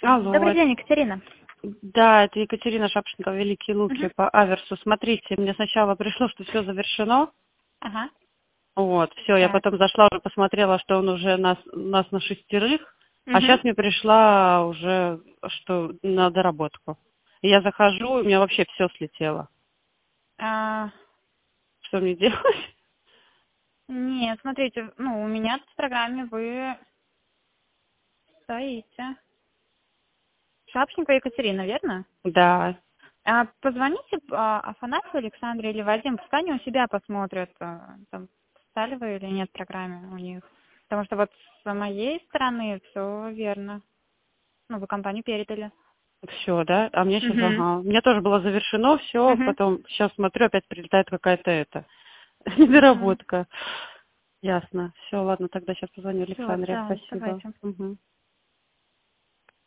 Добрый Алло, день, Екатерина. да, это Екатерина Шапшенко, Великие Луки Мгм. по аверсу. Смотрите, мне сначала пришло, что все завершено. Ага, Вот, все, я так. потом зашла, уже посмотрела, что он уже нас на 6. А Угу. сейчас мне пришла уже, что на доработку. И я захожу, и у меня вообще все слетело. Что мне делать? Нет, смотрите, у меня в программе вы стоите. Шапченко Екатерина, верно? Да. Позвоните Афанасию Александре или Вадим, пускай они у себя посмотрят, там, стали вы или нет в программе у них. Потому что вот с моей стороны все верно. Вы компанию передали. Все, да? А мне сейчас, Угу. ага. Мне тоже было завершено все, Угу. потом сейчас смотрю, опять прилетает какая-то Угу. недоработка. Ясно. Все, ладно, тогда сейчас позвоню Все, Александре. да, Спасибо. давайте. Мгм.